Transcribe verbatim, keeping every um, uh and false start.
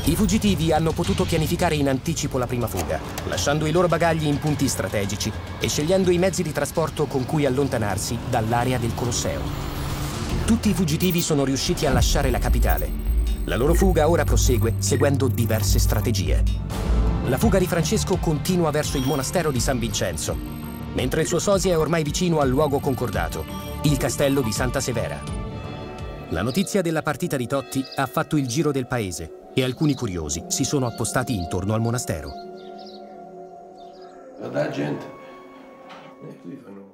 I fuggitivi hanno potuto pianificare in anticipo la prima fuga, lasciando i loro bagagli in punti strategici e scegliendo i mezzi di trasporto con cui allontanarsi dall'area del Colosseo. Tutti i fuggitivi sono riusciti a lasciare la capitale. La loro fuga ora prosegue seguendo diverse strategie. La fuga di Francesco continua verso il monastero di San Vincenzo, mentre il suo sosia è ormai vicino al luogo concordato, il castello di Santa Severa. La notizia della partita di Totti ha fatto il giro del paese e alcuni curiosi si sono appostati intorno al monastero. La gente, qui fanno